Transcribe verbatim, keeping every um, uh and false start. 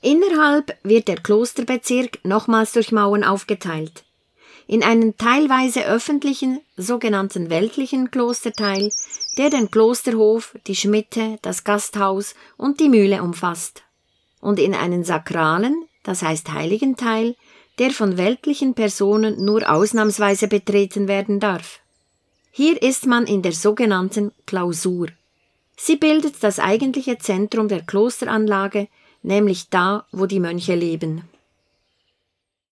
Innerhalb wird der Klosterbezirk nochmals durch Mauern aufgeteilt. In einen teilweise öffentlichen, sogenannten weltlichen Klosterteil, der den Klosterhof, die Schmitte, das Gasthaus und die Mühle umfasst. Und in einen sakralen, das heißt heiligen Teil, der von weltlichen Personen nur ausnahmsweise betreten werden darf. Hier ist man in der sogenannten Klausur. Sie bildet das eigentliche Zentrum der Klosteranlage, nämlich da, wo die Mönche leben.